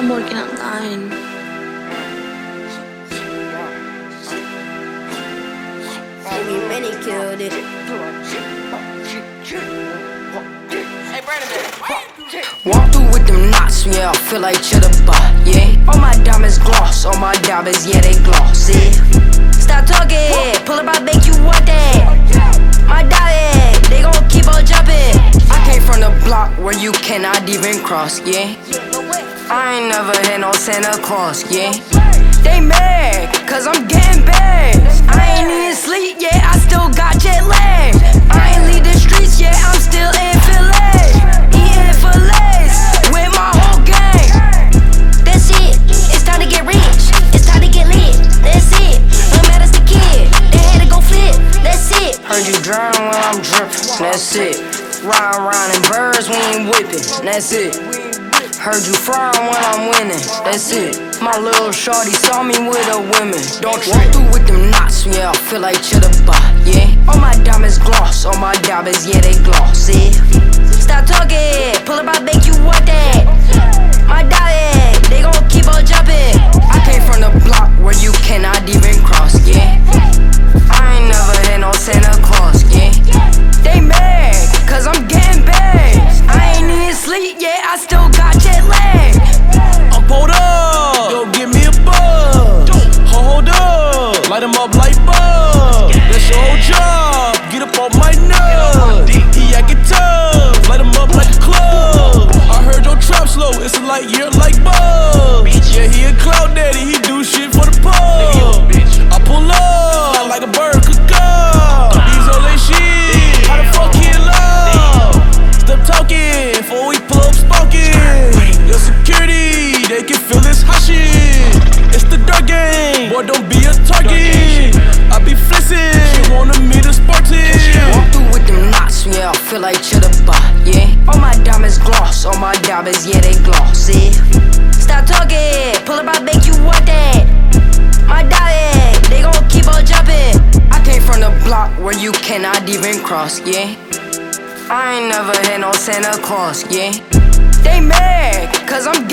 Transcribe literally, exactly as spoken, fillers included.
I'm working online. Baby, many killed it. Walk through with them knots, yeah, I feel like cheddar bar, yeah. All my diamonds gloss, all my diamonds, yeah, they gloss, yeah. Stop talking, pull up, I make you want that. My diamond, they gon' keep on jumping. I came from the block where you cannot even cross, yeah. I ain't never had no Santa Claus, yeah. They mad, cause I'm getting bags. I ain't even sleep, yeah, I still got jet lag. I ain't leave the streets, yeah, I'm still in Philly. Eating fillets with my whole gang. That's it, it's time to get rich. It's time to get lit. That's it, no matter the kid. They had to go flip. That's it. Heard you drown while I'm drippin', that's it. Ride around in birds, we ain't whippin', that's it. Heard you frying when I'm winning, that's it. My little shorty saw me with a women. Don't walk through with them knots, yeah, I feel like cheddar bar, yeah. All my diamonds gloss, all my diamonds, yeah, they gloss, yeah. Stop talking, pull up, I make you want that. My diamond, they gon' keep on jumping. I came from the block where you cannot even cross, yeah. I ain't never had no Santa Claus, yeah. They mad, cause I'm getting bags. I ain't even sleep, yeah, I still got jet lag. I'm pulled up, yo, give me a buzz. Hold up, light 'em up like buzz. That's your whole job, get up on my nuts. He actin' tough, light 'em up like a club. I heard your trap slow, it's a light year like Buzz. Yeah, he a cloud daddy, he do shit for the pub. I pull up, like a bird could go. These all that shit, how the fuck he in love? Stop talking, before we pull up smoking. Your security, they can feel this hot shit. It's the dark game, boy, don't be a target. I be flexing, she wanted me to spark it. Walk through with them knots, yeah, I feel like cheddar bar, yeah. All my diamonds gloss, all my diamonds, yeah, they gloss, yeah. Stop talking, pull up, I make you want that. My diamond, they gon' keep on jumping. I came from the block where you cannot even cross, yeah. I ain't never had no Santa Claus, yeah. They mad, cause I'm